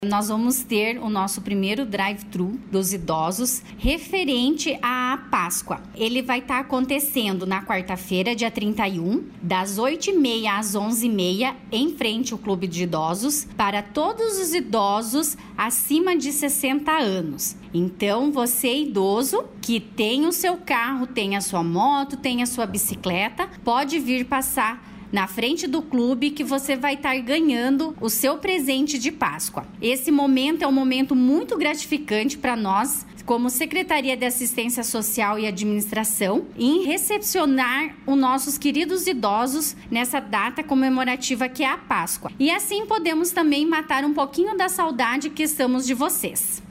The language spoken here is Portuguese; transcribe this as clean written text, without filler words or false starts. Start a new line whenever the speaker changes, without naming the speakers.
Nós vamos ter o nosso primeiro drive-thru dos idosos referente à Páscoa. Ele vai estar acontecendo na quarta-feira, dia 31, das 8h30 às 11h30, em frente ao Clube de Idosos, para todos os idosos acima de 60 anos. Então, você idoso que tem o seu carro, tem a sua moto, tem a sua bicicleta, pode vir passar na frente do clube que você vai estar ganhando o seu presente de Páscoa. Esse momento é um momento muito gratificante para nós, como Secretaria de Assistência Social e Administração, em recepcionar os nossos queridos idosos nessa data comemorativa que é a Páscoa. E assim podemos também matar um pouquinho da saudade que estamos de vocês.